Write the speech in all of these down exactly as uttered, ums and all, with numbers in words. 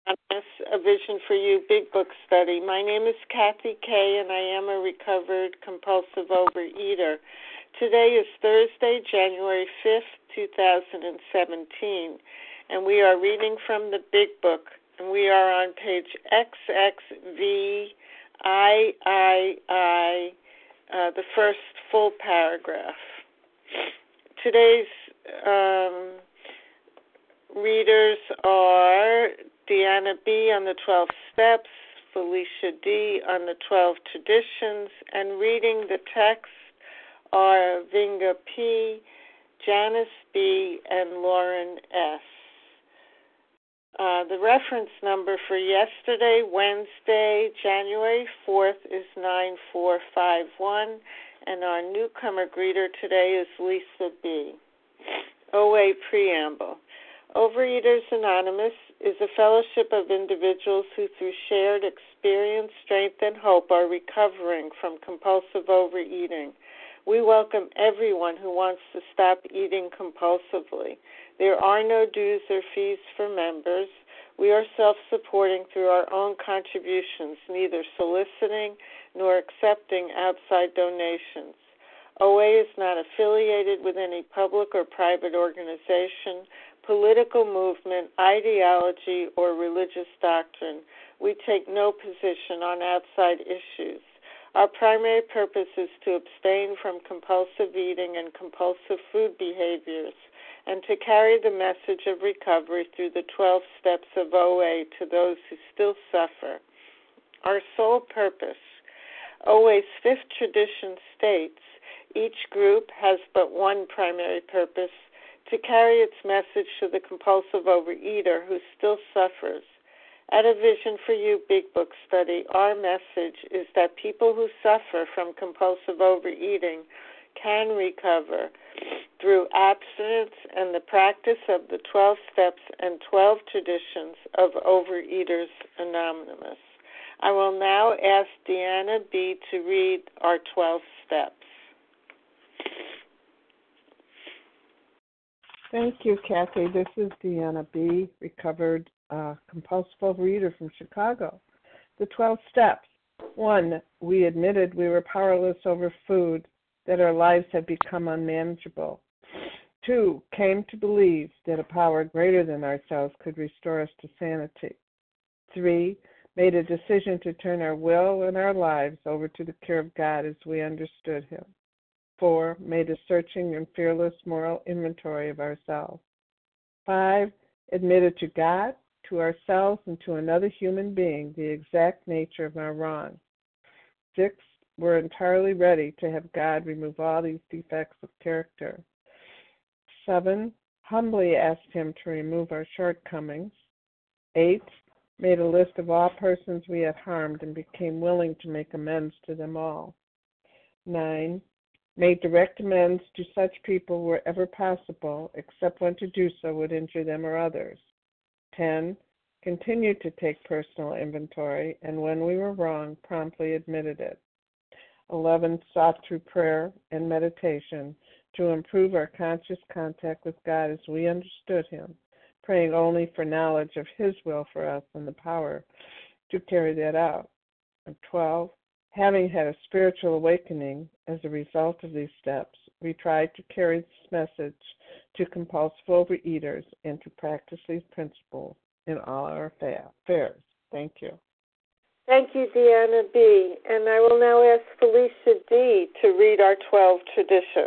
Anonymous, A Vision for You Big Book Study. My name is Kathy Kay, and I am a recovered compulsive overeater. Today is Thursday, January fifth, twenty seventeen, and we are reading from the Big Book, and we are on page X X V I I I, uh, the first full paragraph. Today's um, readers are Deanna B. on the twelve Steps, Felicia D. on the twelve Traditions, and reading the text are Vinga P., Janice B., and Lauren S. Uh, the reference number for yesterday, Wednesday, January fourth, is nine four five one, and our newcomer greeter today is Lisa B. O A Preamble. Overeaters Anonymous is a fellowship of individuals who, through shared experience, strength, and hope, are recovering from compulsive overeating. We welcome everyone who wants to stop eating compulsively. There are no dues or fees for members. We are self-supporting through our own contributions, neither soliciting nor accepting outside donations. O A is not affiliated with any public or private organization, political movement, ideology, or religious doctrine. We take no position on outside issues. Our primary purpose is to abstain from compulsive eating and compulsive food behaviors, and to carry the message of recovery through the twelve steps of O A to those who still suffer. Our sole purpose. O A's fifth tradition states, each group has but one primary purpose, to carry its message to the compulsive overeater who still suffers. At A Vision for You Big Book Study, our message is that people who suffer from compulsive overeating can recover through abstinence and the practice of the twelve steps and twelve traditions of Overeaters Anonymous. I will now ask Deanna B. to read our twelve steps. Thank you, Kathy. This is Deanna B., recovered uh, compulsive overeater from Chicago. The twelve steps. One, we admitted we were powerless over food, that our lives had become unmanageable. Two, came to believe that a power greater than ourselves could restore us to sanity. Three, made a decision to turn our will and our lives over to the care of God as we understood Him. Four, made a searching and fearless moral inventory of ourselves. Five, admitted to God, to ourselves, and to another human being the exact nature of our wrong. Six, we're entirely ready to have God remove all these defects of character. Seven, humbly asked Him to remove our shortcomings. Eight, made a list of all persons we had harmed and became willing to make amends to them all. Nine, made direct amends to such people wherever possible, except when to do so would injure them or others. Ten, continued to take personal inventory, and when we were wrong, promptly admitted it. Eleven, sought through prayer and meditation to improve our conscious contact with God as we understood Him, praying only for knowledge of His will for us and the power to carry that out. And twelve, having had a spiritual awakening as a result of these steps, we tried to carry this message to compulsive overeaters and to practice these principles in all our affairs. Thank you. Thank you, Deanna B. And I will now ask Felicia D. to read our twelve traditions.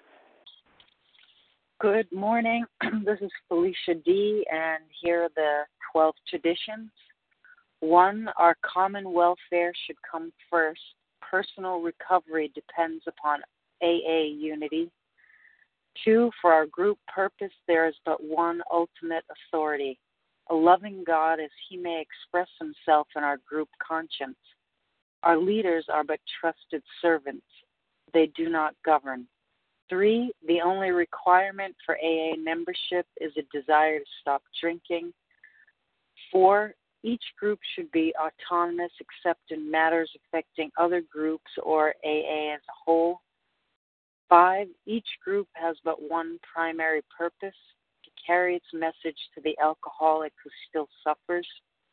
Good morning. This is Felicia D., and here are the twelve traditions. One, our common welfare should come first. Personal recovery depends upon A A unity. Two, for our group purpose, there is but one ultimate authority, a loving God as He may express Himself in our group conscience. Our leaders are but trusted servants. They do not govern. Three, the only requirement for A A membership is a desire to stop drinking. Four, each group should be autonomous except in matters affecting other groups or A A as a whole. Five, each group has but one primary purpose, to carry its message to the alcoholic who still suffers.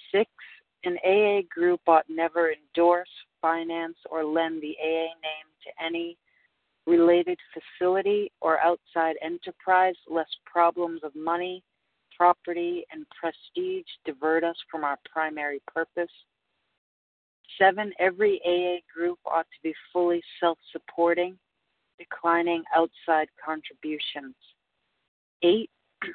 Six, an A A group ought never endorse, finance, or lend the A A name to any related facility or outside enterprise, lest problems of money, property, and prestige divert us from our primary purpose. Seven, every A A group ought to be fully self-supporting, declining outside contributions. Eight,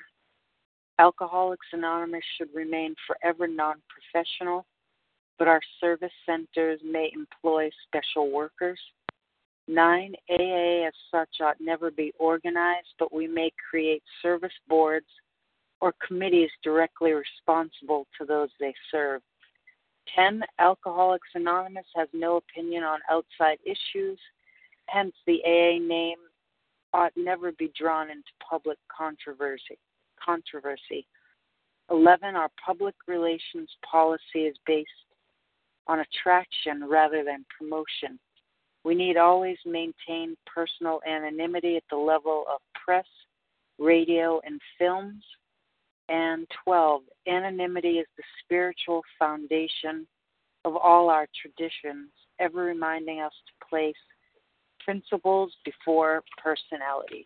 Alcoholics Anonymous should remain forever non-professional, but our service centers may employ special workers. Nine, A A as such ought never be organized, but we may create service boards or committees directly responsible to those they serve. Ten, Alcoholics Anonymous has no opinion on outside issues, hence the A A name ought never be drawn into public controversy. controversy. Eleven, our public relations policy is based on attraction rather than promotion. We need always maintain personal anonymity at the level of press, radio, and films. And twelve, anonymity is the spiritual foundation of all our traditions, ever reminding us to place principles before personalities.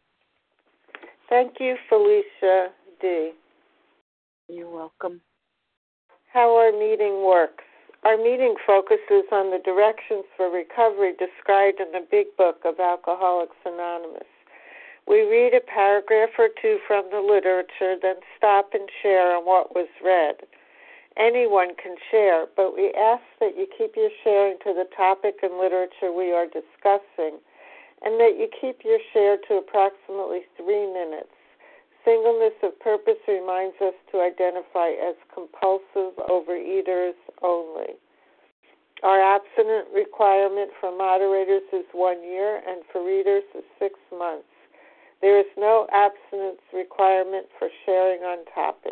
Thank you, Felicia D. You're welcome. How our meeting works. Our meeting focuses on the directions for recovery described in the Big Book of Alcoholics Anonymous. We read a paragraph or two from the literature, then stop and share on what was read. Anyone can share, but we ask that you keep your sharing to the topic and literature we are discussing, and that you keep your share to approximately three minutes. Singleness of purpose reminds us to identify as compulsive overeaters only. Our abstinent requirement for moderators is one year, and for readers is six months. There is no abstinence requirement for sharing on topic.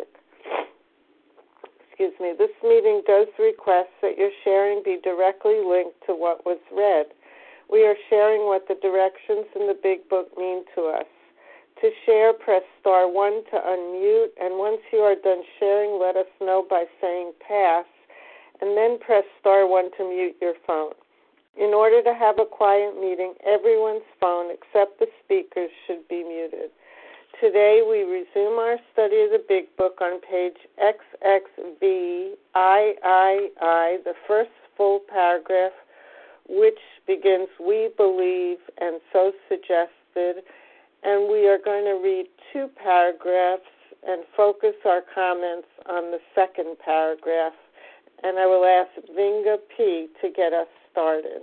Excuse me. This meeting does request that your sharing be directly linked to what was read. We are sharing what the directions in the Big Book mean to us. To share, press star one to unmute, and once you are done sharing, let us know by saying pass, and then press star one to mute your phone. In order to have a quiet meeting, everyone's phone except the speakers should be muted. Today we resume our study of the Big Book on page X X V I I I, the first full paragraph, which begins, "We believe," and so suggested, and we are going to read two paragraphs and focus our comments on the second paragraph, and I will ask Vinga P. to get us started.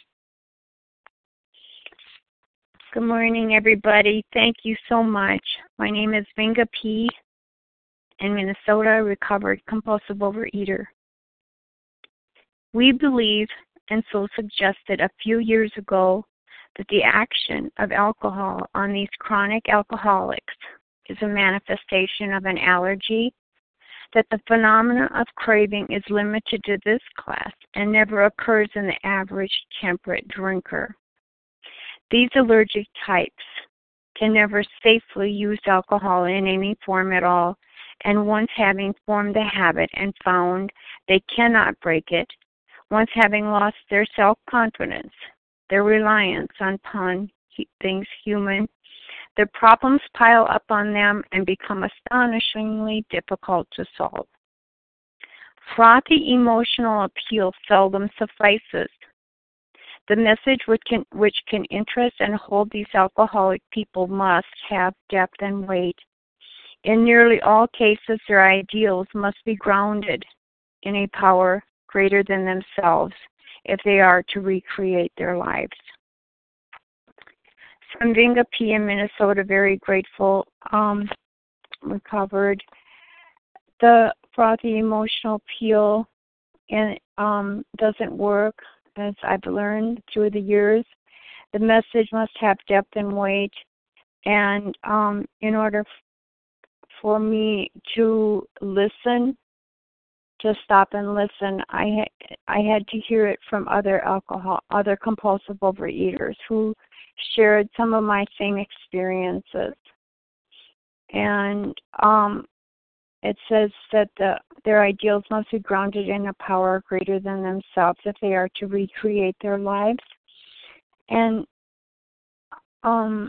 Good morning, everybody. Thank you so much. My name is Vinga P. in Minnesota, recovered compulsive overeater. We believe, and so suggested a few years ago, that the action of alcohol on these chronic alcoholics is a manifestation of an allergy, that the phenomena of craving is limited to this class and never occurs in the average temperate drinker. These allergic types can never safely use alcohol in any form at all, and once having formed the habit and found they cannot break it, once having lost their self-confidence, their reliance upon things human, their problems pile up on them and become astonishingly difficult to solve. Frothy emotional appeal seldom suffices. The message which can, which can interest and hold these alcoholic people must have depth and weight. In nearly all cases, their ideals must be grounded in a power greater than themselves if they are to recreate their lives. From Vinga P. in Minnesota, very grateful, um, recovered. The frothy emotional appeal and um, doesn't work, as I've learned through the years. The message must have depth and weight, and um, in order f- for me to listen, to stop and listen, I ha- I had to hear it from other alcohol, other compulsive overeaters who shared some of my same experiences. And um, it says that the, their ideals must be grounded in a power greater than themselves if they are to recreate their lives. And um,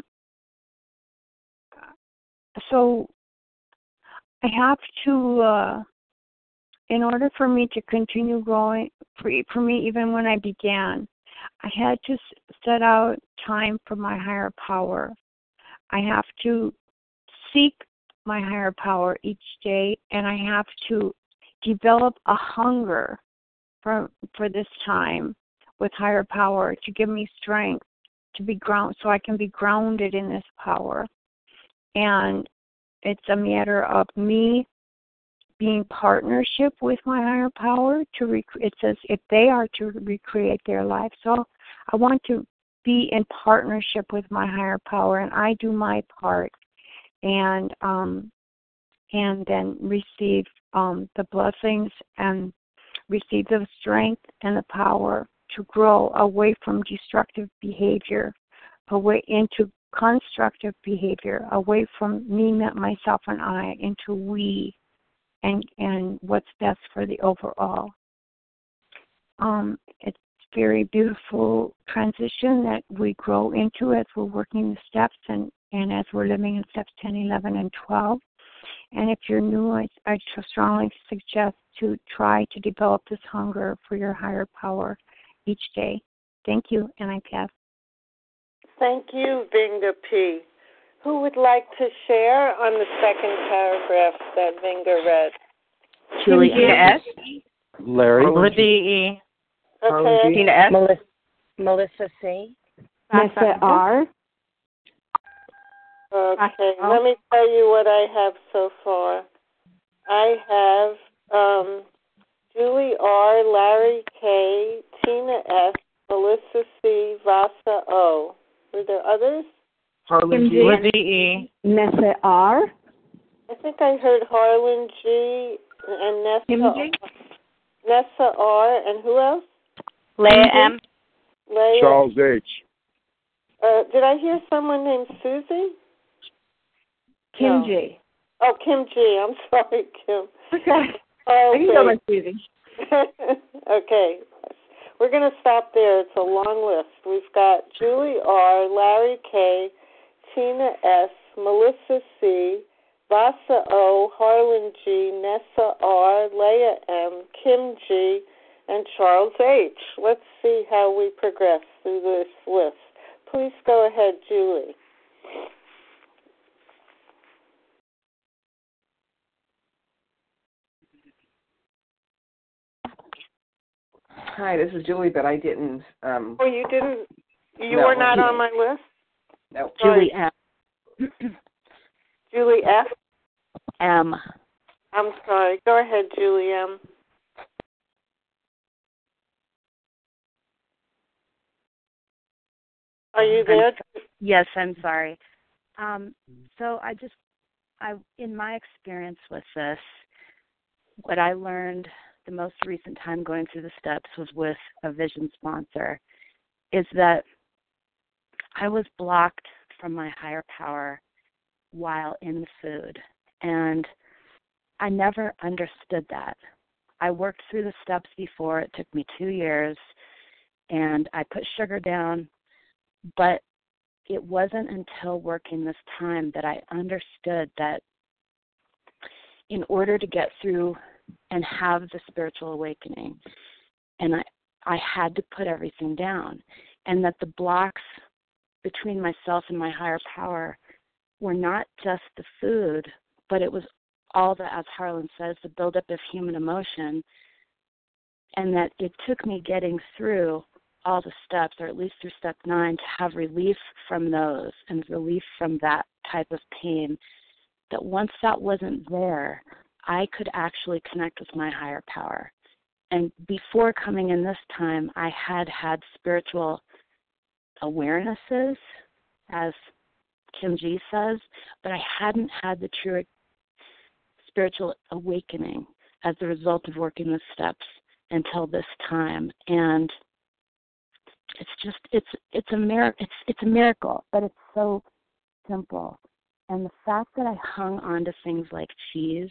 so I have to, uh, in order for me to continue growing, for, for me, even when I began, I had to set out time for my higher power. I have to seek my higher power each day, and I have to develop a hunger for for this time with higher power to give me strength to be ground, so I can be grounded in this power. And it's a matter of me being partnership with my higher power to rec- it says if they are to recreate their life. So I want to be in partnership with my higher power, and I do my part, and um, and then receive um, the blessings and receive the strength and the power to grow away from destructive behavior, away into constructive behavior, away from me, myself, and I, into we, and and what's best for the overall. Um, it's a very beautiful transition that we grow into as we're working the steps and, and as we're living in steps ten, eleven, and twelve. And if you're new, I, I strongly suggest to try to develop this hunger for your higher power each day. Thank you, and I pass. Thank you, Vinga P. Who would like to share on the second paragraph that Vinga read? Julie S. Larry. Melissa E. Okay. Tina S. Melissa, Melissa C. Nessa R. Okay, let me tell you what I have so far. I have um, Julie R., Larry K., Tina S., Melissa C., Vasa O. Were there others? Harlan G. Lizzie E. Nessa R. I think I heard Harlan G. and Nessa Kim G. Nessa R. and who else? Leah M. Leah. Charles H. Uh, did I hear someone named Susie? Kim No. G. Oh, Kim G. I'm sorry, Kim. Okay. Oh, I can go by Susie. okay. We're going to stop there. It's a long list. We've got Julie R., Larry K., Tina S., Melissa C., Vasa O., Harlan G., Nessa R., Leah M., Kim G., and Charles H. Let's see how we progress through this list. Please go ahead, Julie. Hi, this is Julie, but I didn't. Um, Oh, you didn't? You no, were not you on my list? No. Julie M. Julie F.? M. I'm sorry. Go ahead, Julie M. Are you there? I'm, yes, I'm sorry. Um, so I just, I in my experience with this, what I learned the most recent time going through the steps was with a vision sponsor, is that I was blocked from my higher power while in the food. And I never understood that. I worked through the steps before. It took me two years, and I put sugar down. But it wasn't until working this time that I understood that in order to get through and have the spiritual awakening, and I, I had to put everything down, and that the blocks between myself and my higher power were not just the food, but it was all the, as Harlan says, the buildup of human emotion, and that it took me getting through all the steps, or at least through step nine, to have relief from those and relief from that type of pain, that once that wasn't there, I could actually connect with my higher power. And before coming in this time, I had had spiritual awarenesses, as Kim G says, but I hadn't had the true spiritual awakening as a result of working the steps until this time. And it's just it's it's a mir- it's it's a miracle, but it's so simple. And the fact that I hung on to things like cheese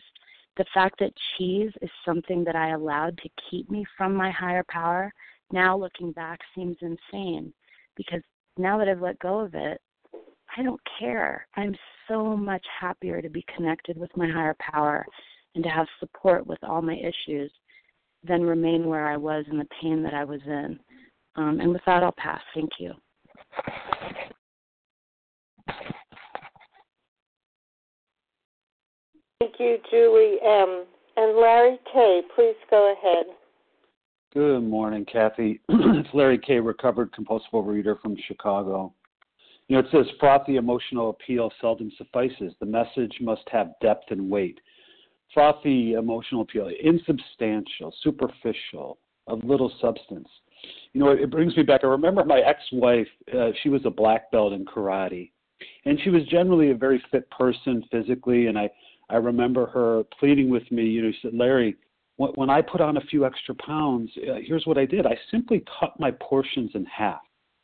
the fact that cheese is something that I allowed to keep me from my higher power, now looking back seems insane, because now that I've let go of it, I don't care. I'm so much happier to be connected with my higher power and to have support with all my issues than remain where I was in the pain that I was in. Um, and with that, I'll pass. Thank you. Thank you, Julie M. And Larry K., please go ahead. Good morning, Kathy. It's Larry K., recovered compulsive overeater from Chicago. You know, it says frothy emotional appeal seldom suffices. The message must have depth and weight. Frothy emotional appeal, insubstantial, superficial, of little substance. You know, it, it brings me back. I remember my ex-wife, uh, she was a black belt in karate. And she was generally a very fit person physically, and I, I remember her pleading with me. You know, she said, Larry, when I put on a few extra pounds, uh, here's what I did. I simply cut my portions in half.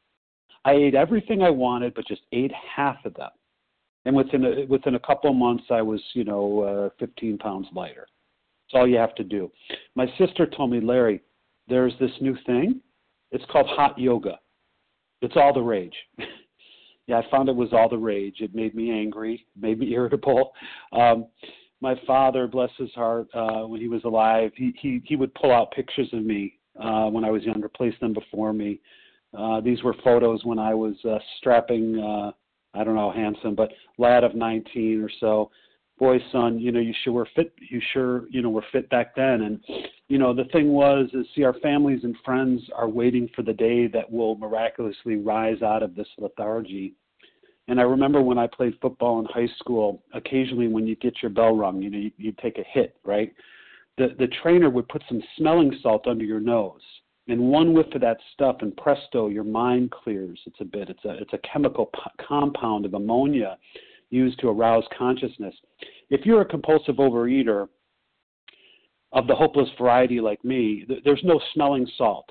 I ate everything I wanted, but just ate half of them. And within a, within a couple of months, I was, you know, uh, fifteen pounds lighter. That's all you have to do. My sister told me, Larry, there's this new thing. It's called hot yoga. It's all the rage. Yeah, I found it was all the rage. It made me angry, made me irritable. Um, my father, bless his heart, uh, when he was alive, he, he, he would pull out pictures of me uh, when I was younger, place them before me. Uh, these were photos when I was uh, strapping, uh, I don't know, handsome, but lad of nineteen or so. Boy, son, you know, you sure were fit. You sure, you know, were fit back then. And, you know, the thing was, is see, our families and friends are waiting for the day that will miraculously rise out of this lethargy. And I remember when I played football in high school, occasionally when you get your bell rung, you know, you, you'd take a hit, right? The the trainer would put some smelling salt under your nose, and one whiff of that stuff, and presto, your mind clears. It's a bit. It's a it's a chemical p- compound of ammonia used to arouse consciousness. If you're a compulsive overeater of the hopeless variety like me, th- there's no smelling salt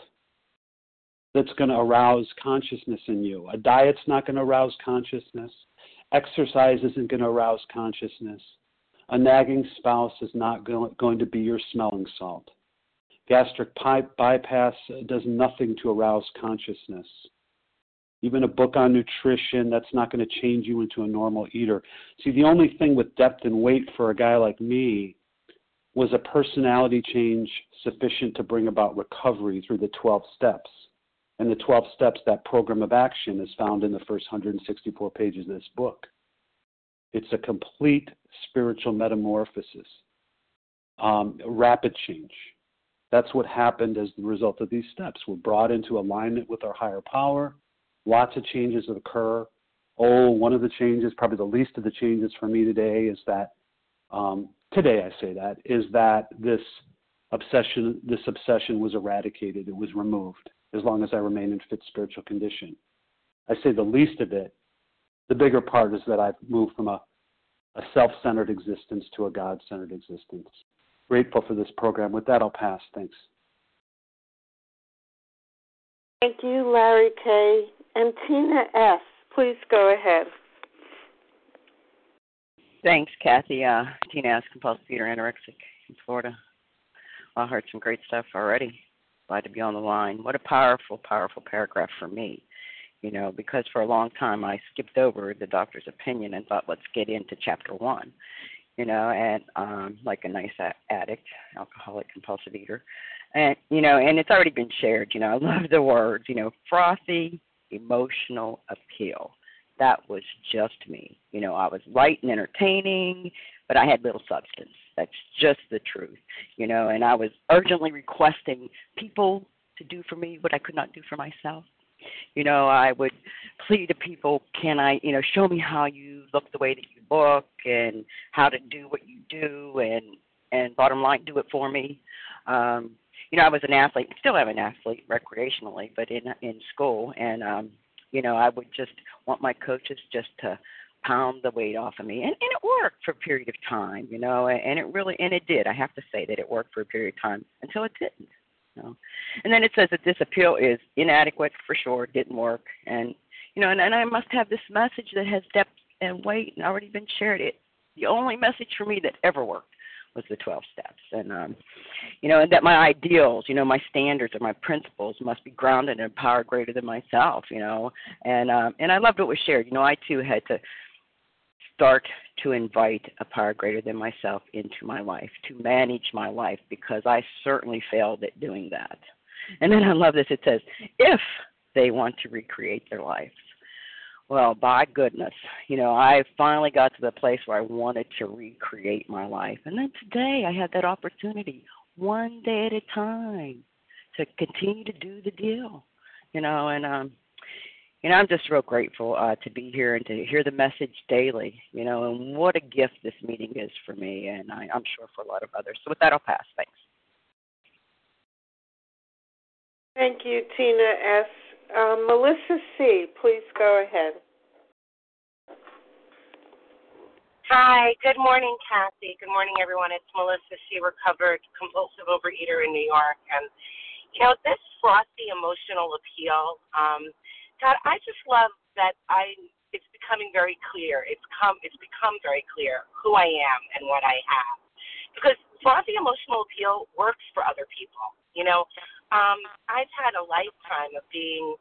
that's going to arouse consciousness in you. A diet's not going to arouse consciousness. Exercise isn't going to arouse consciousness. A nagging spouse is not go- going to be your smelling salt. Gastric pi- bypass does nothing to arouse consciousness. Even a book on nutrition, that's not going to change you into a normal eater. See, the only thing with depth and weight for a guy like me was a personality change sufficient to bring about recovery through the twelve steps. And the twelve steps, that program of action, is found in the first one hundred sixty-four pages of this book. It's a complete spiritual metamorphosis, um, rapid change. That's what happened as the result of these steps. We're brought into alignment with our higher power. Lots of changes occur. Oh, one of the changes, probably the least of the changes for me today is that, um, today I say that, is that this obsession, this obsession was eradicated. It was removed as long as I remain in fit spiritual condition. I say the least of it. The bigger part is that I've moved from a, a self-centered existence to a God-centered existence. Grateful for this program. With that, I'll pass. Thanks. Thank you, Larry K. And Tina S., please go ahead. Thanks, Kathy. Uh, Tina S., compulsive eater, anorexic in Florida. Well, I heard some great stuff already. Glad to be on the line. What a powerful, powerful paragraph for me. You know, because for a long time I skipped over the doctor's opinion and thought, let's get into chapter one. You know, and um, like a nice a- addict, alcoholic, compulsive eater. And, you know, and it's already been shared. You know, I love the words, you know, frothy emotional appeal. That was just me. You know, I was light and entertaining, but I had little substance. That's just the truth, you know, and I was urgently requesting people to do for me what I could not do for myself. You know, I would plead to people, can I, you know, show me how you look the way that you look and how to do what you do, and, and bottom line, do it for me. Um, you know, I was an athlete, still am an athlete recreationally, but in in school, and, um, you know, I would just want my coaches just to pound the weight off of me, and, and it worked for a period of time, you know, and it really, and it did. I have to say that it worked for a period of time until it didn't. You know? And then it says that this appeal is inadequate for sure, didn't work, and you know, and, and I must have this message that has depth and weight, and already been shared. It the only message for me that ever worked was the twelve steps. And, um, you know, and that my ideals, you know, my standards or my principles must be grounded in a power greater than myself, you know. And, um, and I loved what was shared. You know, I, too, had to start to invite a power greater than myself into my life, to manage my life, because I certainly failed at doing that. And then I love this. It says, if they want to recreate their lives. Well, by goodness, you know, I finally got to the place where I wanted to recreate my life. And then today I had that opportunity, one day at a time, to continue to do the deal, you know, and, um, you know, I'm just real grateful uh, to be here and to hear the message daily, you know, and what a gift this meeting is for me, and I, I'm sure for a lot of others. So with that, I'll pass. Thanks. Thank you, Tina S. Um, Melissa C., please go ahead. Hi, good morning, Kathy. Good morning, everyone. It's Melissa C., recovered compulsive overeater in New York. And, you know, this frothy emotional appeal, um, God, I just love that I. It's becoming very clear. It's come. It's become very clear who I am and what I have. Because frothy emotional appeal works for other people. You know, um, I've had a lifetime of being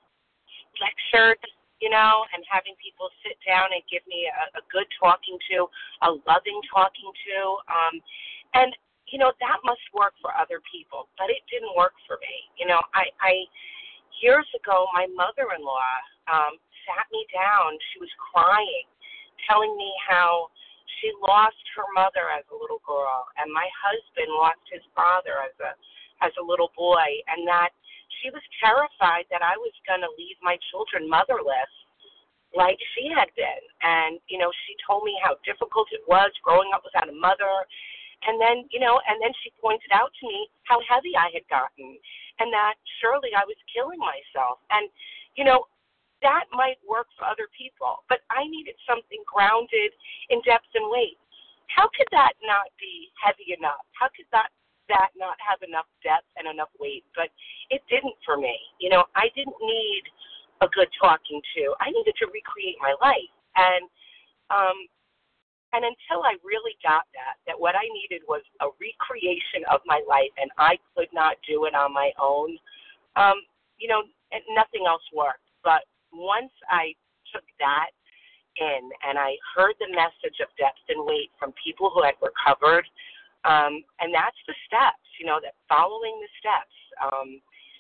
lectured, you know, and having people sit down and give me a, a good talking to, a loving talking to. Um, and, you know, that must work for other people, but it didn't work for me. You know, I, I years ago, my mother-in-law um, sat me down. She was crying, telling me how she lost her mother as a little girl, and my husband lost his father as a as a little boy, and that she was terrified that I was going to leave my children motherless like she had been. And, you know, she told me how difficult it was growing up without a mother. And then, you know, and then she pointed out to me how heavy I had gotten and that surely I was killing myself. And, you know, that might work for other people, but I needed something grounded in depth and weight. How could that not be heavy enough? How could that that not have enough depth and enough weight? But it didn't for me. You know, I didn't need a good talking to. I needed to recreate my life. And um, and until I really got that, that what I needed was a recreation of my life and I could not do it on my own, um, you know, and nothing else worked. But once I took that in and I heard the message of depth and weight from people who had recovered, Um, and that's the steps, you know, that following the steps um,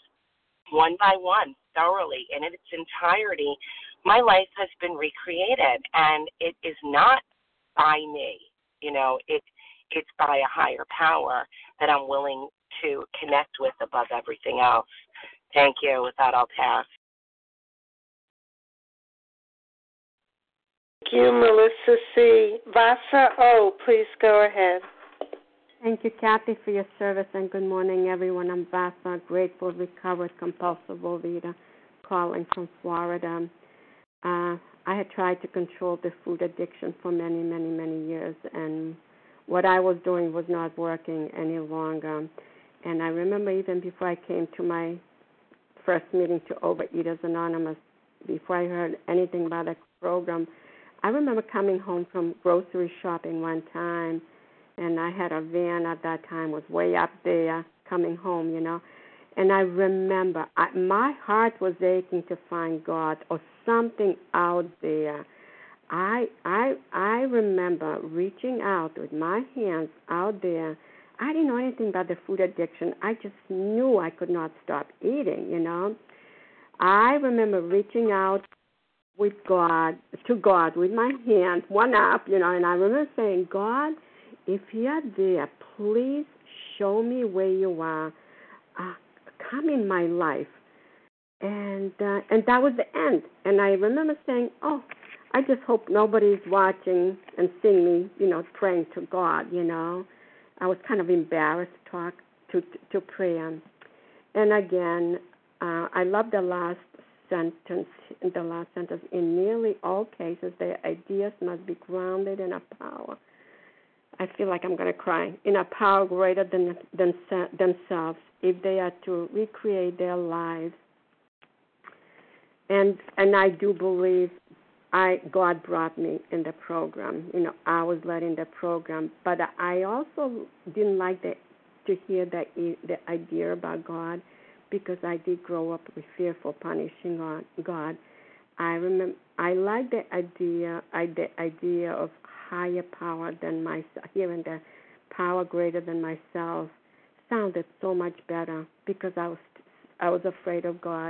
one by one, thoroughly, and in its entirety, my life has been recreated. And it is not by me, you know, it it's by a higher power that I'm willing to connect with above everything else. Thank you. With that, I'll pass. Thank you, Melissa C. Vasa O., please go ahead. Thank you, Kathy, for your service, and good morning, everyone. I'm Vasa, grateful, recovered, compulsive overeater, calling from Florida. Uh, I had tried to control the food addiction for many, many, many years, and what I was doing was not working any longer. And I remember even before I came to my first meeting to Overeaters Anonymous, before I heard anything about that program, I remember coming home from grocery shopping one time, and I had a van at that time, was way up there, coming home, you know. And I remember I, my heart was aching to find God or something out there. I I I remember reaching out with my hands out there. I didn't know anything about the food addiction. I just knew I could not stop eating, you know. I remember reaching out with God, to God, with my hands, one up, you know, and I remember saying, God, if you're there, please show me where you are. Uh, come in my life. And uh, and that was the end. And I remember saying, oh, I just hope nobody's watching and seeing me, you know, praying to God, you know. I was kind of embarrassed to talk, to, to, to pray. And again, uh, I love the last sentence, the last sentence. In nearly all cases, their ideas must be grounded in a power. I feel like I'm going to cry. In a power greater than, than themselves, if they are to recreate their lives. And and I do believe I God brought me in the program. You know, I was led in the program, but I also didn't like the, to hear the the idea about God, because I did grow up with fearful, punishing God. I remember I like the idea, I, the idea of higher power than myself. Hearing the power greater than myself sounded so much better, because I was I was afraid of God.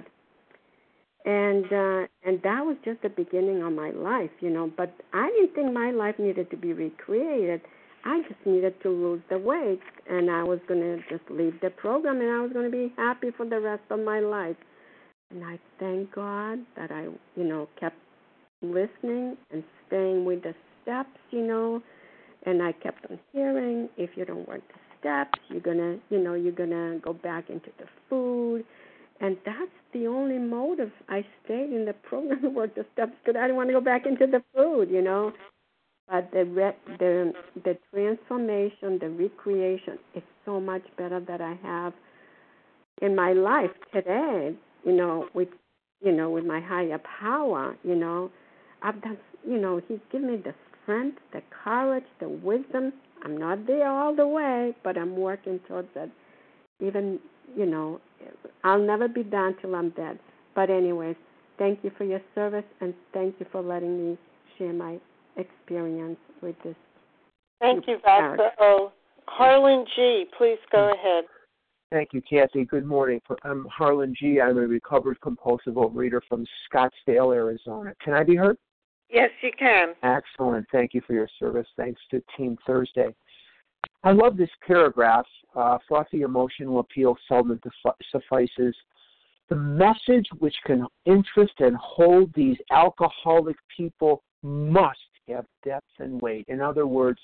And uh, and that was just the beginning of my life, you know. But I didn't think my life needed to be recreated. I just needed to lose the weight, and I was going to just leave the program, and I was going to be happy for the rest of my life. And I thank God that I, you know, kept listening and staying with the steps, you know. And I kept on hearing, if you don't work the steps, you're gonna, you know, you're gonna go back into the food. And that's the only motive. I stayed in the program to work the steps because I didn't want to go back into the food, you know. But the re- the the transformation, the recreation is so much better that I have in my life today. You know, with you know, with my higher power. You know, I've done. You know, He's given me the strength, the courage, the wisdom. I'm not there all the way, but I'm working towards it. Even, you know, I'll never be done till I'm dead. But anyways, thank you for your service, and thank you for letting me share my experience with this. Thank you, Doctor O. Harlan G., please go ahead. Thank you, Kathy. Good morning. I'm Harlan G. I'm a recovered compulsive overeater from Scottsdale, Arizona. Can I be heard? Yes, you can. Excellent. Thank you for your service. Thanks to Team Thursday. I love this paragraph. Uh, frothy emotional appeal seldom suffices. The message which can interest and hold these alcoholic people must have depth and weight. In other words,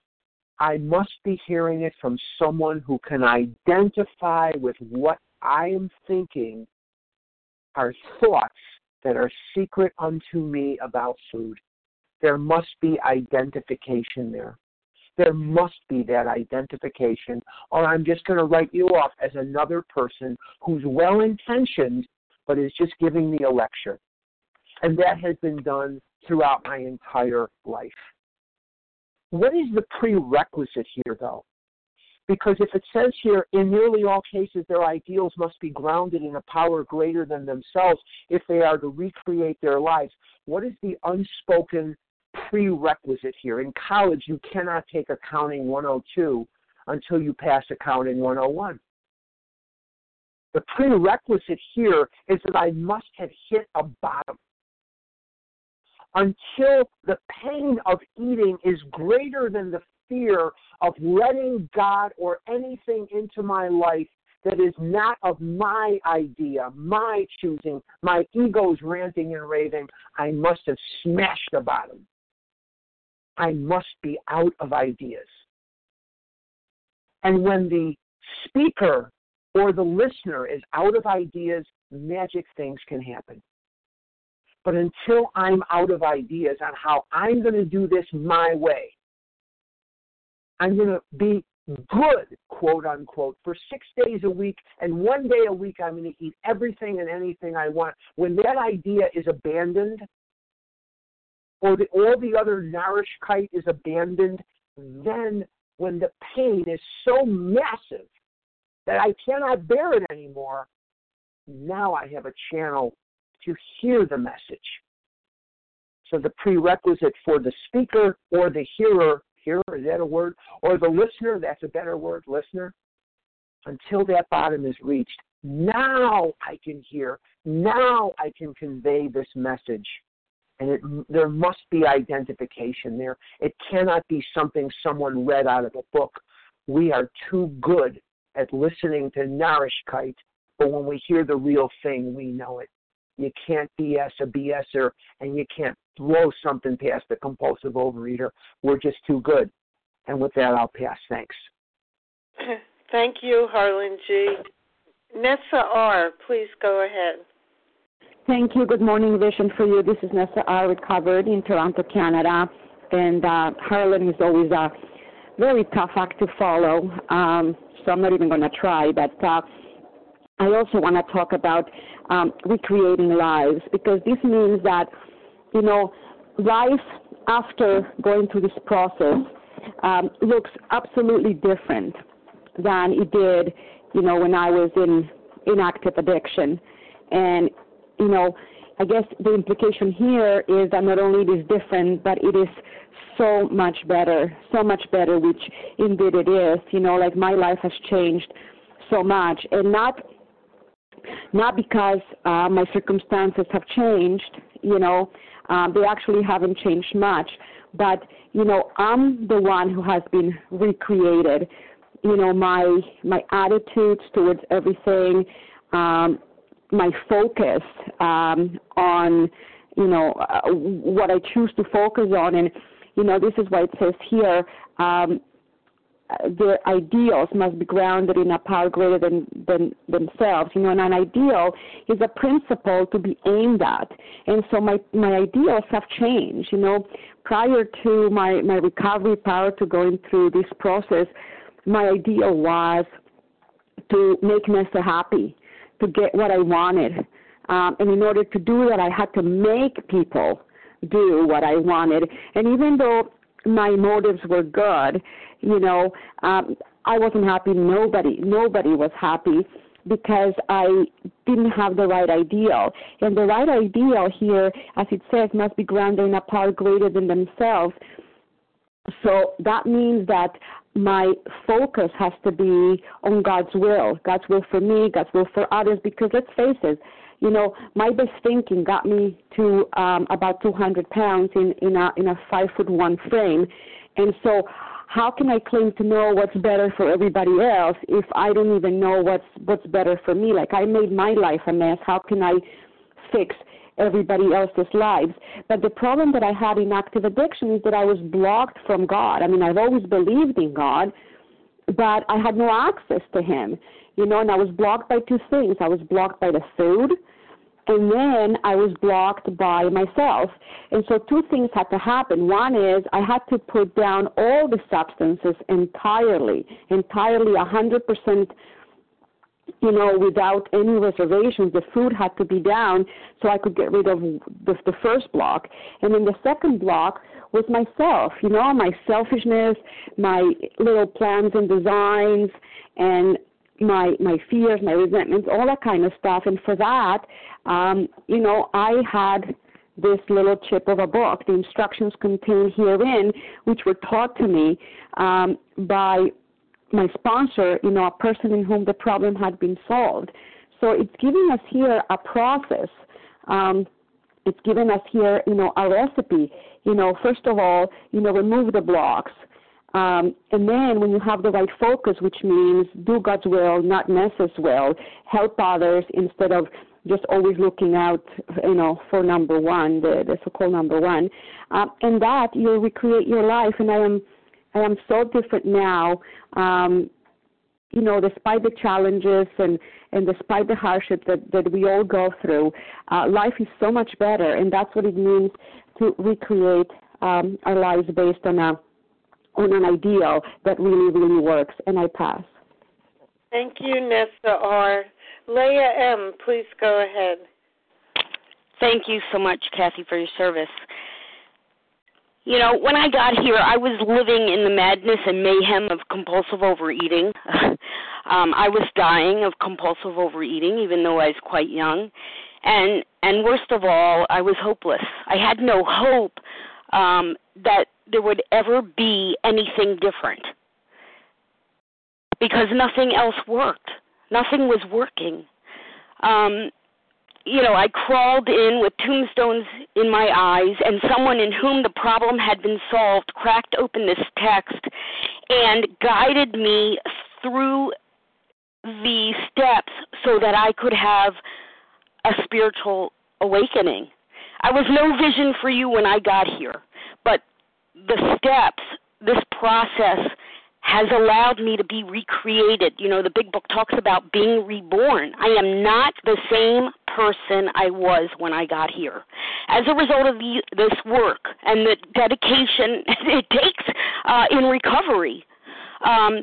I must be hearing it from someone who can identify with what I am thinking are thoughts that are secret unto me about food. There must be identification there. There must be that identification, or I'm just going to write you off as another person who's well-intentioned but is just giving me a lecture. And that has been done throughout my entire life. What is the prerequisite here, though? Because if it says here, in nearly all cases, their ideals must be grounded in a power greater than themselves if they are to recreate their lives, what is the unspoken prerequisite here? In college, you cannot take Accounting one oh two until you pass Accounting one oh one. The prerequisite here is that I must have hit a bottom. Until the pain of eating is greater than the fear of letting God or anything into my life that is not of my idea, my choosing, my ego's ranting and raving, I must have smashed the bottom. I must be out of ideas. And when the speaker or the listener is out of ideas, magic things can happen. But until I'm out of ideas on how I'm going to do this my way, I'm going to be good, quote unquote, for six days a week, and one day a week I'm going to eat everything and anything I want. When that idea is abandoned, or the, all the other nourishkeit is abandoned, then when the pain is so massive that I cannot bear it anymore, now I have a channel to hear the message. So the prerequisite for the speaker or the hearer, hearer, is that a word? Or the listener, that's a better word, listener, until that bottom is reached, now I can hear, now I can convey this message. And it, there must be identification there. It cannot be something someone read out of a book. We are too good at listening to nourishkeit, but when we hear the real thing, we know it. You can't B S a BSer, and you can't throw something past the compulsive overeater. We're just too good. And with that, I'll pass. Thanks. Thank you, Harlan G. Nessa R., please go ahead. Thank you. Good morning, Vision for You. This is Nessa R., recovered in Toronto, Canada. And uh, Harlan is always a very tough act to follow, um, so I'm not even going to try. But uh, I also want to talk about um, recreating lives, because this means that, you know, life after going through this process um, looks absolutely different than it did, you know, when I was in, in active addiction. And, you know, I guess the implication here is that not only it is different, but it is so much better, so much better, which indeed it is. You know, like my life has changed so much, and not not because uh, my circumstances have changed, you know, um, they actually haven't changed much, but, you know, I'm the one who has been recreated. You know, my my attitudes towards everything, um, my focus um, on, you know, uh, what I choose to focus on. And, you know, this is why it says here, um, their ideals must be grounded in a power greater than, than themselves. You know, and an ideal is a principle to be aimed at. And so my, my ideals have changed. You know, prior to my, my recovery, prior to going through this process, my ideal was to make Nessa happy, to get what I wanted. Um, and in order to do that, I had to make people do what I wanted. And even though my motives were good, you know, um, I wasn't happy. Nobody, nobody was happy because I didn't have the right ideal. And the right ideal here, as it says, must be grounded in a power greater than themselves. So that means that my focus has to be on God's will, God's will for me, God's will for others, because let's face it, you know, my best thinking got me to um, about two hundred pounds in, in a in a five foot one frame. And so how can I claim to know what's better for everybody else if I don't even know what's what's better for me? Like, I made my life a mess. How can I fix everybody else's lives? But the problem that I had in active addiction is that I was blocked from God. I mean, I've always believed in God, but I had no access to him, you know, and I was blocked by two things. I was blocked by the food, and then I was blocked by myself. And so two things had to happen. One is I had to put down all the substances entirely, entirely one hundred percent, you know, without any reservations. The food had to be down so I could get rid of the, the first block. And then the second block was myself, you know, my selfishness, my little plans and designs, and my my fears, my resentments, all that kind of stuff. And for that, um, you know, I had this little chip of a book, the instructions contained herein, which were taught to me um, by my sponsor, you know, a person in whom the problem had been solved. So it's giving us here a process. Um, it's giving us here, you know, a recipe. You know, first of all, you know, remove the blocks. Um, and then when you have the right focus, which means do God's will, not Nessa's will, help others instead of just always looking out, you know, for number one, the, the so-called number one. Um, and that, you'll recreate your life. And I am I am so different now, um, you know, despite the challenges and, and despite the hardship that, that we all go through. Uh, life is so much better, and that's what it means to recreate um, our lives based on a on an ideal that really, really works. And I pass. Thank you, Nessa R. Leah M., please go ahead. Thank you so much, Kathy, for your service. You know, when I got here, I was living in the madness and mayhem of compulsive overeating. um, I was dying of compulsive overeating, even though I was quite young. And and worst of all, I was hopeless. I had no hope um, that there would ever be anything different because nothing else worked. Nothing was working. Um, you know, I crawled in with tombstones in my eyes, and someone in whom the problem had been solved cracked open this text and guided me through the steps so that I could have a spiritual awakening. I was no vision for you when I got here, but the steps, this process has allowed me to be recreated. You know, the big book talks about being reborn. I am not the same person I was when I got here. As a result of the, this work and the dedication it takes uh, in recovery, um,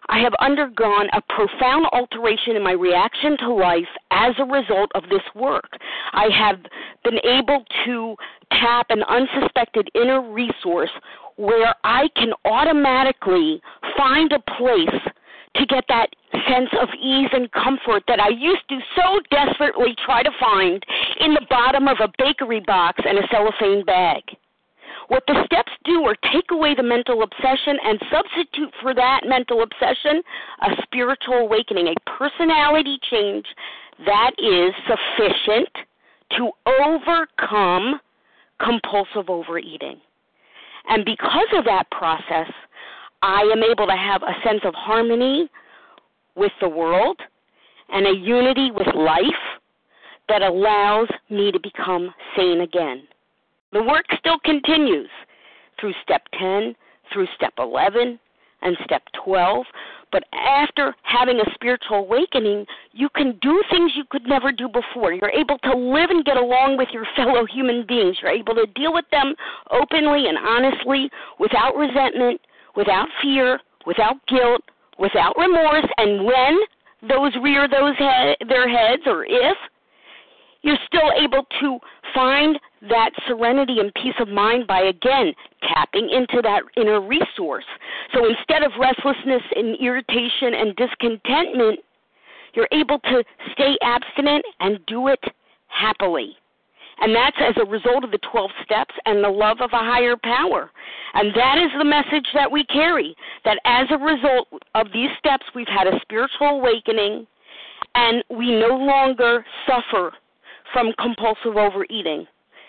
I have undergone a profound alteration in my reaction to life as a result of this work. I have been able to tap an unsuspected inner resource where I can automatically find a place to get that sense of ease and comfort that I used to so desperately try to find in the bottom of a bakery box and a cellophane bag. What the steps do are take away the mental obsession and substitute for that mental obsession a spiritual awakening, a personality change that is sufficient to overcome compulsive overeating. And because of that process, I am able to have a sense of harmony with the world and a unity with life that allows me to become sane again. The work still continues through step ten, through step eleven, and step twelve. But after having a spiritual awakening, you can do things you could never do before. You're able to live and get along with your fellow human beings. You're able to deal with them openly and honestly, without resentment, without fear, without guilt, without remorse. And when those rear those he- their heads, or if, you're still able to find that serenity and peace of mind by, again, tapping into that inner resource. So instead of restlessness and irritation and discontentment, you're able to stay abstinent and do it happily. And that's as a result of the twelve steps and the love of a higher power. And that is the message that we carry, that as a result of these steps, we've had a spiritual awakening, and we no longer suffer from compulsive overeating.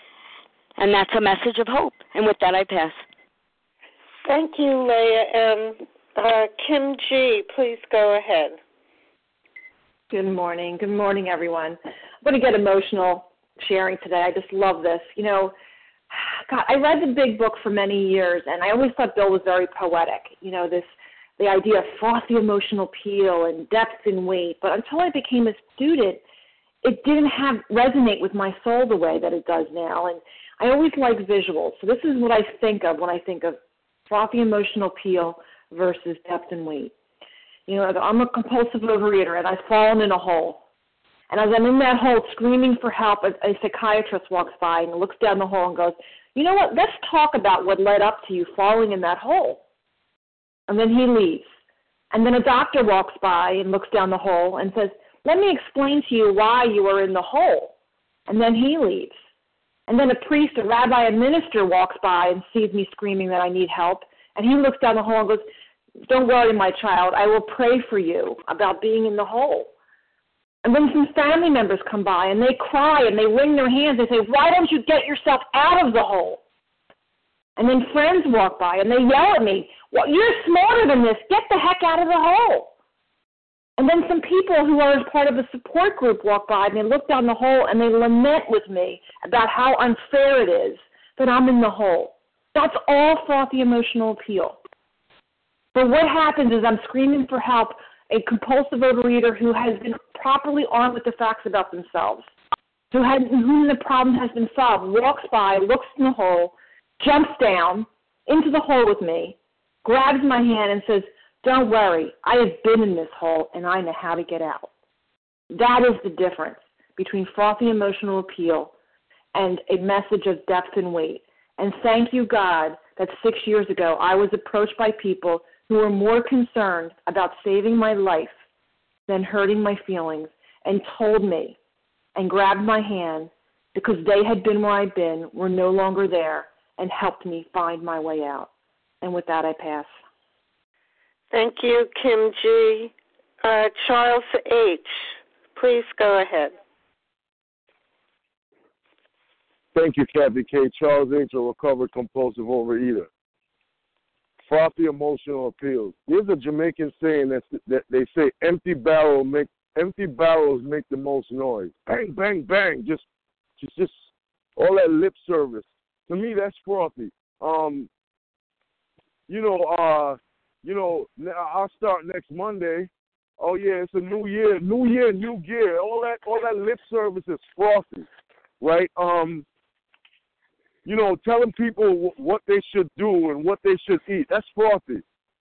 And that's a message of hope. And with that, I pass. Thank you, Leah. Um, uh, Kim G., please go ahead. Good morning. Good morning, everyone. I'm going to get emotional sharing today. I just love this. You know, God, I read the big book for many years, and I always thought Bill was very poetic. You know, this the idea of frothy emotional appeal and depth and weight. But until I became a student, it didn't have resonate with my soul the way that it does now. And I always like visuals. So this is what I think of when I think of frothy emotional appeal versus depth and weight. You know, I'm a compulsive overeater, and I've fallen in a hole. And as I'm in that hole screaming for help, a, a psychiatrist walks by and looks down the hole and goes, you know what, let's talk about what led up to you falling in that hole. And then he leaves. And then a doctor walks by and looks down the hole and says, let me explain to you why you are in the hole. And then he leaves. And then a priest, a rabbi, a minister walks by and sees me screaming that I need help. And he looks down the hole and goes, don't worry, my child, I will pray for you about being in the hole. And then some family members come by and they cry and they wring their hands. They say, why don't you get yourself out of the hole? And then friends walk by and they yell at me, well, you're smarter than this. Get the heck out of the hole. And then some people who are part of a support group walk by and they look down the hole and they lament with me about how unfair it is that I'm in the hole. That's all frothy emotional appeal. But what happens is I'm screaming for help. A compulsive overeater who has been properly armed with the facts about themselves, who had, whom the problem has been solved, walks by, looks in the hole, jumps down into the hole with me, grabs my hand and says, don't worry, I have been in this hole and I know how to get out. That is the difference between frothy emotional appeal and a message of depth and weight. And thank you, God, that six years ago I was approached by people who were more concerned about saving my life than hurting my feelings, and told me and grabbed my hand because they had been where I'd been, were no longer there, and helped me find my way out. And with that, I pass. Thank you, Kim G. Uh, Charles H., please go ahead. Thank you, Kathy K. Charles H., a recovered compulsive overeater. Frothy emotional appeals. There's a Jamaican saying that, that they say empty barrel make empty barrels make the most noise. Bang, bang, bang. Just, just, just all that lip service. To me, that's frothy. Um, you know, uh, you know, I'll start next Monday. Oh yeah, it's a new year, new year, new gear. All that, all that lip service is frothy, right? Um. You know, telling people what they should do and what they should eat, that's frothy.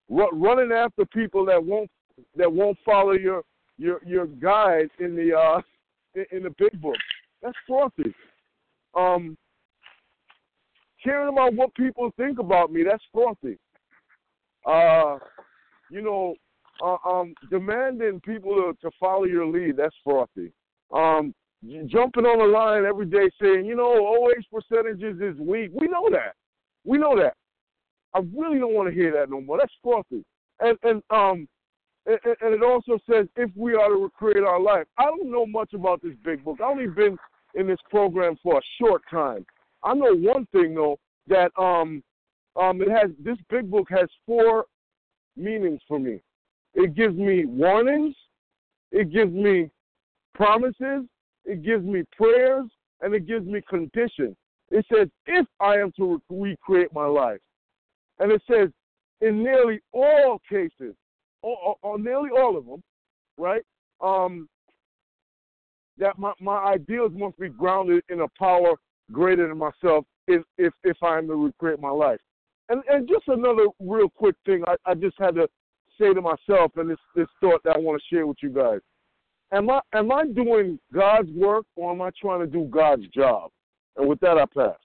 R- running after people that won't that won't follow your your your guide in the uh in, in the big book. That's frothy. Um, caring about what people think about me. That's frothy. Uh, you know, uh, um, demanding people to, to follow your lead. That's frothy. Um, jumping on the line every day saying, you know, O H percentages is weak. We know that. We know that. I really don't want to hear that no more. That's frothy. And and um and, and it also says if we are to recreate our life. I don't know much about this big book. I've only been in this program for a short time. I know one thing though, that um um it has this big book has four meanings for me. It gives me warnings, it gives me promises, it gives me prayers, and it gives me conditions. It says if I am to re- recreate my life. And it says, in nearly all cases, or, or, or nearly all of them, right, um, that my, my ideals must be grounded in a power greater than myself if if, if I am to recreate my life. And and just another real quick thing I, I just had to say to myself, and this, this thought that I want to share with you guys. Am I, am I doing God's work, or am I trying to do God's job? And with that, I pass.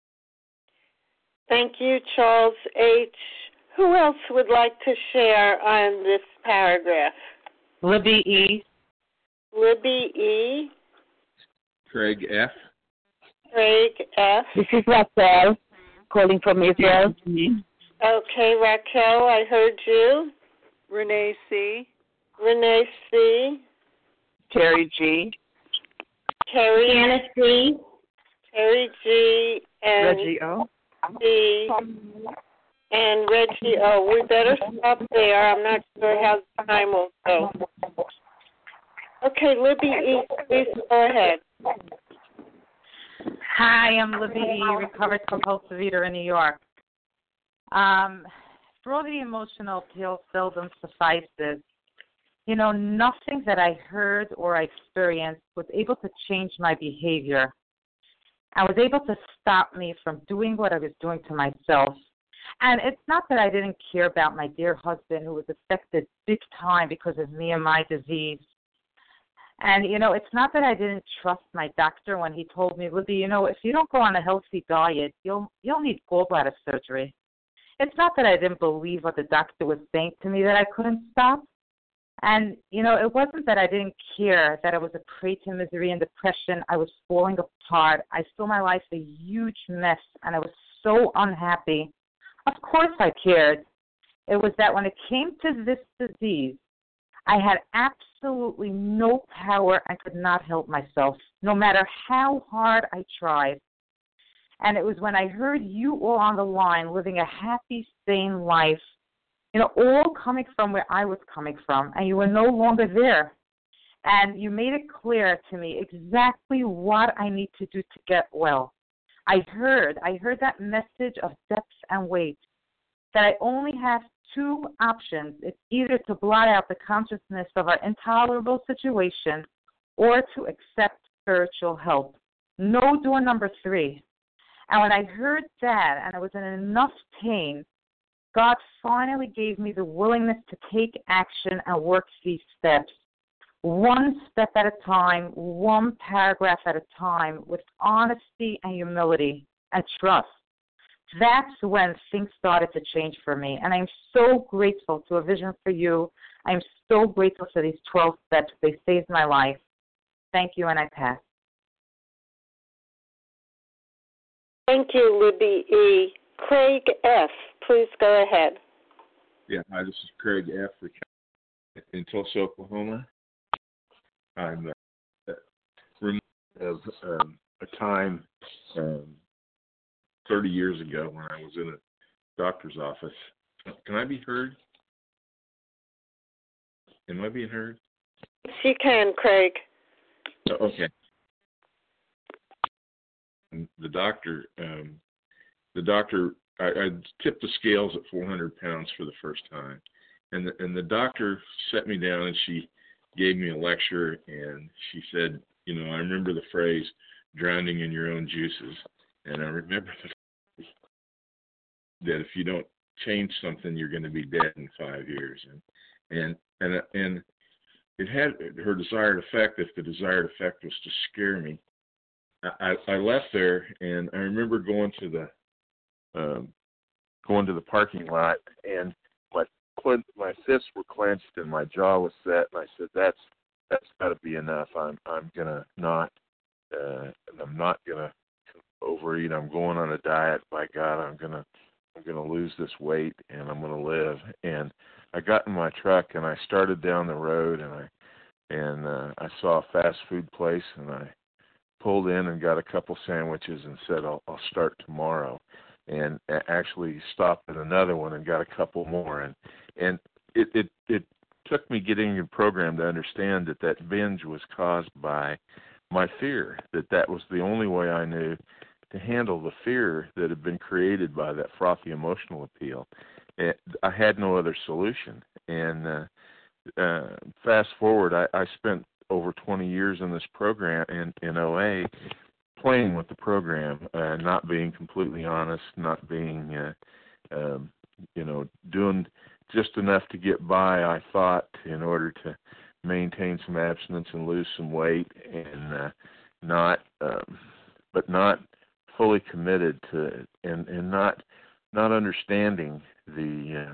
Thank you, Charles H. Who else would like to share on this paragraph? Libby E. Libby E. Craig F. Craig F. This is Raquel, calling from Israel. Okay, Raquel, I heard you. Renee C. Renee C. Terry G. Terry Janice C. Terry G. And Reggie O. C. And Reggie O. We better stop there. I'm not sure how the time will go. Okay, Libby E., please go ahead. Hi, I'm Libby E., recovered compulsive eater in New York. Um, for all the emotional appeal seldom suffices. You know, nothing that I heard or I experienced was able to change my behavior. I was able to stop me from doing what I was doing to myself. And it's not that I didn't care about my dear husband who was affected big time because of me and my disease. And, you know, it's not that I didn't trust my doctor when he told me, Libby, you know, if you don't go on a healthy diet, you'll you'll need gallbladder surgery. It's not that I didn't believe what the doctor was saying to me that I couldn't stop. And, you know, it wasn't that I didn't care that I was a prey to misery and depression. I was falling apart. I saw my life a huge mess, and I was so unhappy. Of course I cared. It was that when it came to this disease, I had absolutely no power and could not help myself, no matter how hard I tried. And it was when I heard you all on the line living a happy, sane life, you know, all coming from where I was coming from, and you were no longer there. And you made it clear to me exactly what I need to do to get well. I heard, I heard that message of depth and weight, that I only have two options. It's either to blot out the consciousness of our intolerable situation or to accept spiritual help. No door number three. And when I heard that and I was in enough pain, God finally gave me the willingness to take action and work these steps, one step at a time, one paragraph at a time, with honesty and humility and trust. That's when things started to change for me. And I'm so grateful to A Vision for You. I'm so grateful for these twelve steps. They saved my life. Thank you, and I pass. Thank you, Libby E. Craig F., please go ahead. Yeah, hi, this is Craig F. in Tulsa, Oklahoma. I'm uh, reminded of um, a time um, thirty years ago when I was in a doctor's office. Can I be heard? Am I being heard? Yes, you can, Craig. Oh, okay. The doctor, um, the doctor, I, I tipped the scales at four hundred pounds for the first time, and the, and the doctor set me down and she gave me a lecture, and she said, you know, I remember the phrase "drowning in your own juices," and I remember the, that if you don't change something, you're going to be dead in five years. And and and and it had her desired effect. If the desired effect was to scare me, I, I left there, and I remember going to the um, going to the parking lot, and my my fists were clenched and my jaw was set, and I said, "That's that's got to be enough. I'm I'm gonna not uh, I'm not gonna overeat. I'm going on a diet. By God, I'm gonna I'm gonna lose this weight, and I'm gonna live." And I got in my truck and I started down the road, and I and uh, I saw a fast food place, and I pulled in and got a couple sandwiches and said, I'll, I'll start tomorrow, and actually stopped at another one and got a couple more. And and it, it, it took me getting in program to understand that that binge was caused by my fear, that that was the only way I knew to handle the fear that had been created by that frothy emotional appeal. And I had no other solution. And uh, uh, fast forward, I, I spent over twenty years in this program in, in O A, playing with the program, uh, not being completely honest, not being, uh, um, you know, doing just enough to get by, I thought, in order to maintain some abstinence and lose some weight, and uh, not, um, but not fully committed to it, and, and not not understanding the uh,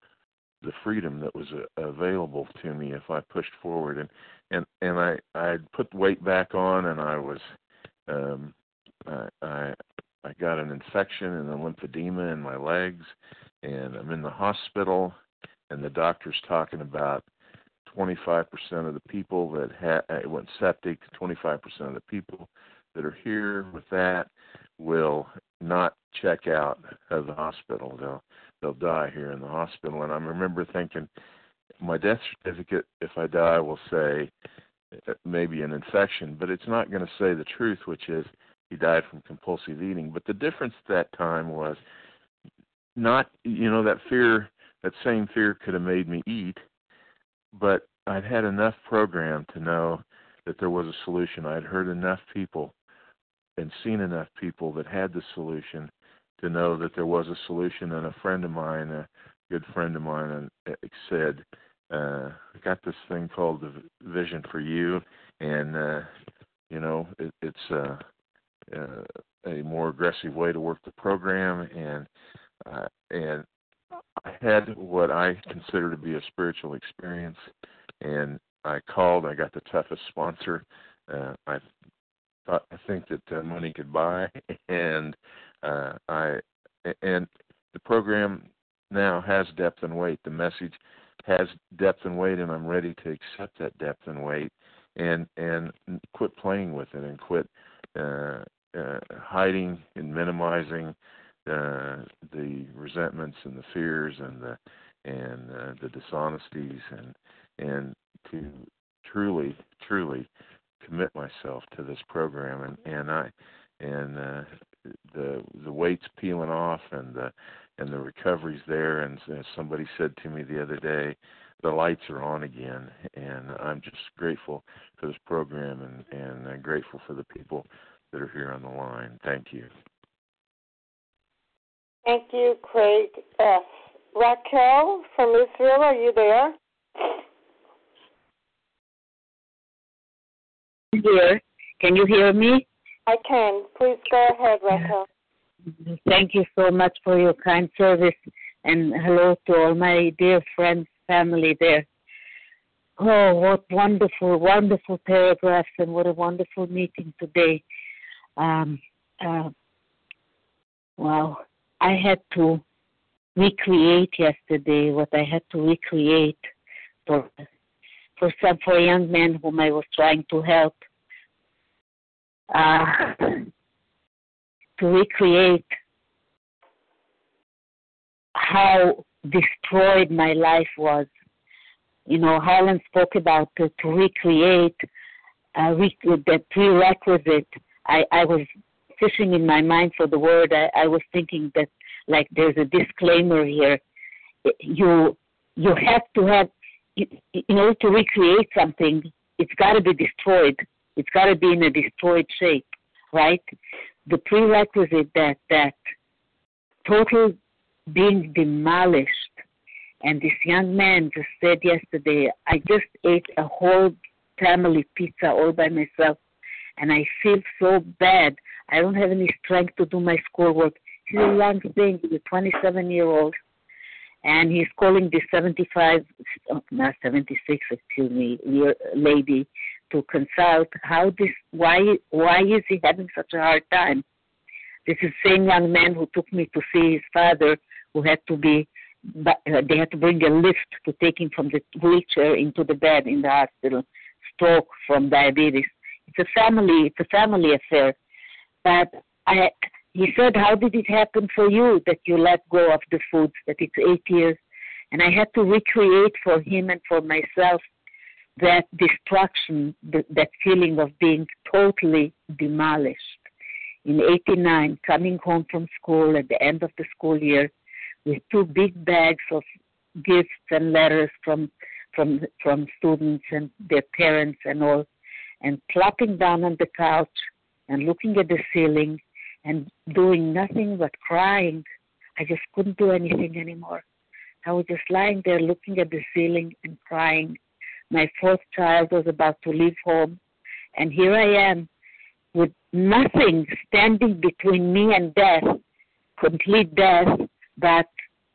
the freedom that was uh, available to me if I pushed forward. And and and I I put the weight back on, and I was um, I, I I got an infection and a lymphedema in my legs, and I'm in the hospital, and the doctor's talking about twenty-five percent of the people that ha- it went septic, twenty-five percent of the people that are here with that will not check out of the hospital. They'll they'll die here in the hospital. And I remember thinking, my death certificate, if I die, will say maybe an infection, but it's not going to say the truth, which is he died from compulsive eating. But the difference at that time was not, you know, that fear, that same fear could have made me eat, but I'd had enough program to know that there was a solution. I'd heard enough people and seen enough people that had the solution to know that there was a solution. And a friend of mine, a good friend of mine, said, uh, I got this thing called the Vision for You, and, uh, you know, it, it's uh, uh, a more aggressive way to work the program. And uh, and I had what I consider to be a spiritual experience, and I called. I got the toughest sponsor uh, I thought I think that uh, money could buy, and uh, I and the program now has depth and weight. The message has depth and weight, and I'm ready to accept that depth and weight, and and quit playing with it, and quit uh, uh, hiding and minimizing uh, the resentments and the fears and the and uh, the dishonesties, and and to truly, truly commit myself to this program, and and I and uh, the the weight's peeling off, and the and the recovery's there, and as somebody said to me the other day, the lights are on again, and I'm just grateful for this program, and and I'm grateful for the people that are here on the line. Thank you. Thank you, Craig F. Raquel from Israel, are you there? Here. Can you hear me? I can. Please go ahead, Raquel. Thank you so much for your kind service, and hello to all my dear friends, family there. Oh, what wonderful, wonderful paragraphs, and what a wonderful meeting today. Um, uh, wow. I had to recreate yesterday what I had to recreate for for some for a young man whom I was trying to help. Uh, to recreate how destroyed my life was. You know, Harlan spoke about uh, to recreate uh, rec- the prerequisite. I, I was fishing in my mind for the word. I, I was thinking that, like, there's a disclaimer here. You you have to have, in order to recreate something, it's got to be destroyed. It's got to be in a destroyed shape, right? The prerequisite that that total being demolished. And this young man just said yesterday, I just ate a whole family pizza all by myself, and I feel so bad. I don't have any strength to do my schoolwork. He's a young thing. He's a twenty-seven-year-old, and he's calling this seventy-five, not seventy-six, excuse me, year lady to consult how this, why, why is he having such a hard time? This is the same young man who took me to see his father, who had to be, they had to bring a lift to take him from the wheelchair into the bed in the hospital, stroke from diabetes. It's a family, it's a family affair. But I, he said, how did it happen for you that you let go of the foods, that it's eight years? And I had to recreate for him and for myself that destruction, th- that feeling of being totally demolished. In eighty-nine, coming home from school at the end of the school year with two big bags of gifts and letters from from from students and their parents and all, and plopping down on the couch and looking at the ceiling and doing nothing but crying. I just couldn't do anything anymore. I was just lying there looking at the ceiling and crying. My fourth child was about to leave home, and here I am with nothing standing between me and death, complete death, but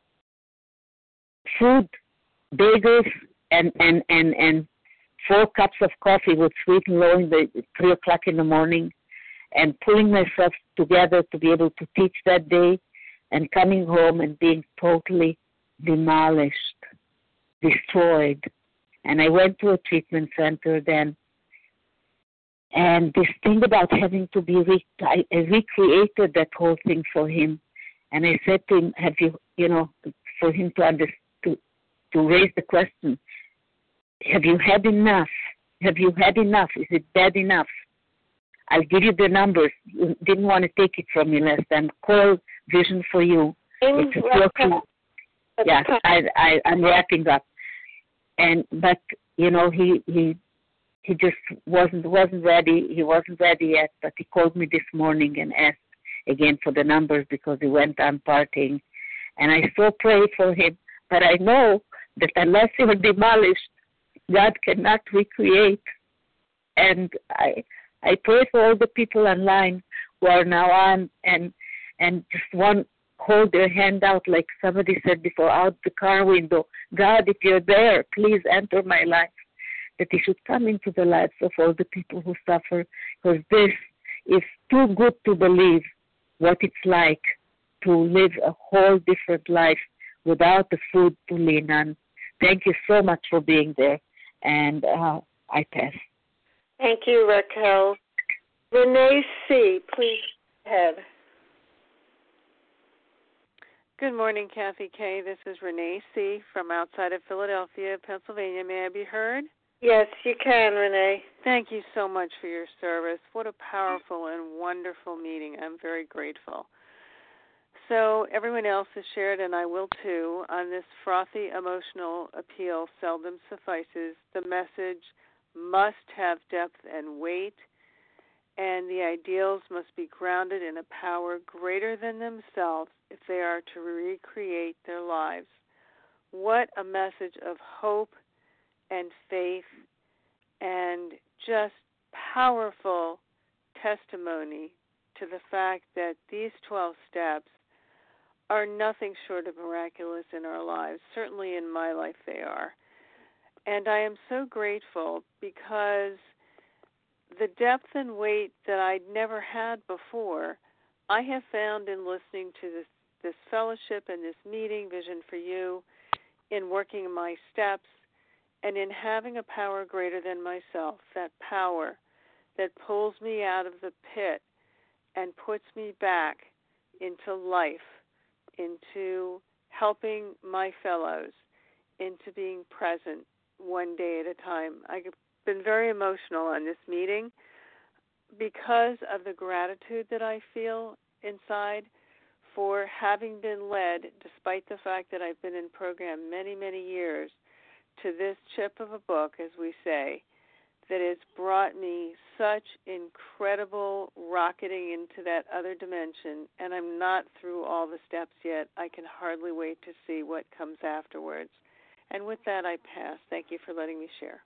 food, bagels, and, and, and, and four cups of coffee with sweet and low in the three o'clock in the morning, and pulling myself together to be able to teach that day, and coming home and being totally demolished, destroyed. And I went to a treatment center then. And this thing about having to be, re- I, I recreated that whole thing for him. And I said to him, have you, you know, for him to under, to, to raise the question, have you had enough? Have you had enough? Is it bad enough? I'll give you the numbers. You didn't want to take it from me last time. Call Vision for You. It's a two Yeah, I, I, I'm wrapping up. And but you know he he he just wasn't wasn't ready. He wasn't ready yet. But he called me this morning and asked again for the numbers because he went on partying, and I still pray for him. But I know that unless you're demolished, God cannot recreate. And I I pray for all the people online who are now on and and just want hold their hand out like somebody said before, out the car window. God, if you're there, please enter my life. That He should come into the lives of all the people who suffer, because this is too good to believe what it's like to live a whole different life without the food to lean on. Thank you so much for being there, and uh, I pass. Thank you, Raquel. Renee C., please go ahead. Good morning, Kathy K. This is Renee C. from outside of Philadelphia, Pennsylvania. May I be heard? Yes, you can, Renee. Thank you so much for your service. What a powerful and wonderful meeting. I'm very grateful. So everyone else has shared, and I will too, on this frothy emotional appeal seldom suffices. The message must have depth and weight, and the ideals must be grounded in a power greater than themselves if they are to recreate their lives. What a message of hope and faith and just powerful testimony to the fact that these twelve steps are nothing short of miraculous in our lives. Certainly in my life they are. And I am so grateful because the depth and weight that I'd never had before, I have found in listening to this, this fellowship and this meeting, Vision for You, in working my steps, and in having a power greater than myself, that power that pulls me out of the pit and puts me back into life, into helping my fellows, into being present one day at a time. I've been very emotional on this meeting because of the gratitude that I feel inside for having been led, despite the fact that I've been in program many, many years, to this chip of a book, as we say, that has brought me such incredible rocketing into that other dimension, and I'm not through all the steps yet. I can hardly wait to see what comes afterwards. And with that, I pass. Thank you for letting me share.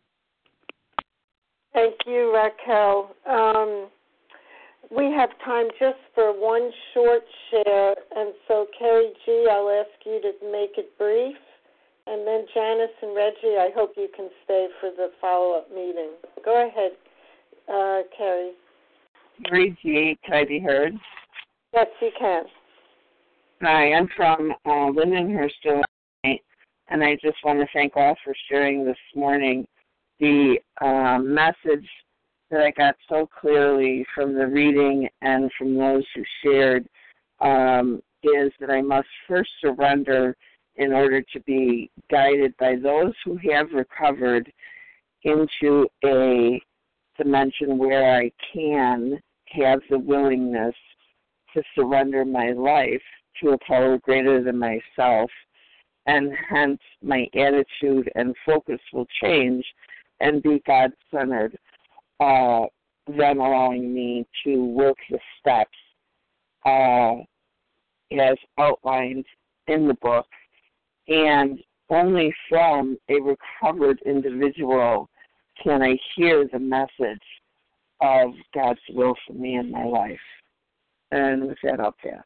Thank you, Raquel. Um, we have time just for one short share, and so Carrie G., I'll ask you to make it brief. And then Janice and Reggie, I hope you can stay for the follow-up meeting. Go ahead, uh, Carrie. Carrie G., can I be heard? Yes, you can. Hi, I'm from uh, Lindenhurst, Illinois, and I just want to thank all for sharing this morning. The uh, message that I got so clearly from the reading and from those who shared um, is that I must first surrender in order to be guided by those who have recovered into a dimension where I can have the willingness to surrender my life to a power greater than myself, and hence my attitude and focus will change and be God-centered, uh, then allowing me to work the steps uh, as outlined in the book. And only from a recovered individual can I hear the message of God's will for me in my life. And with that, I'll pass.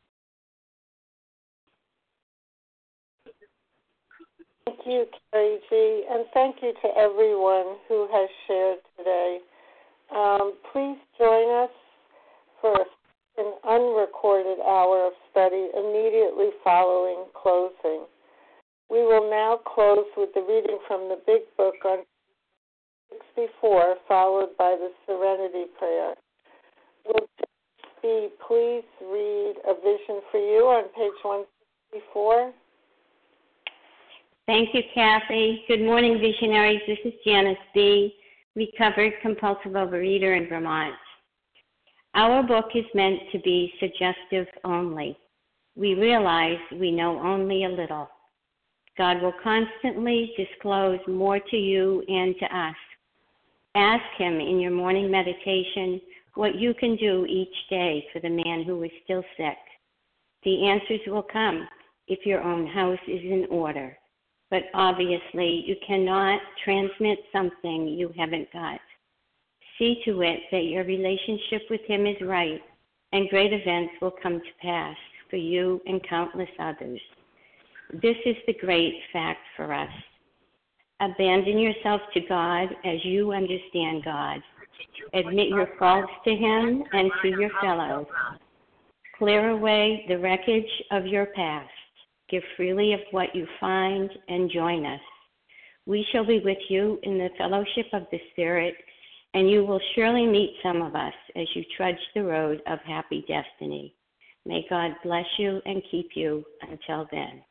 Thank you, Carrie G., and thank you to everyone who has shared today. Um, please join us for an unrecorded hour of study immediately following closing. We will now close with the reading from the Big Book on sixty-four, followed by the Serenity Prayer. Will be please read A Vision for You on page one sixty-four? Thank you, Kathy. Good morning, visionaries. This is Janice B., recovered compulsive overeater in Vermont. Our book is meant to be suggestive only. We realize we know only a little. God will constantly disclose more to you and to us. Ask Him in your morning meditation what you can do each day for the man who is still sick. The answers will come if your own house is in order. But obviously, you cannot transmit something you haven't got. See to it that your relationship with Him is right, and great events will come to pass for you and countless others. This is the great fact for us. Abandon yourself to God as you understand God. Admit your faults to Him and to your fellows. Clear away the wreckage of your past. Give freely of what you find and join us. We shall be with you in the fellowship of the Spirit, and you will surely meet some of us as you trudge the road of happy destiny. May God bless you and keep you until then.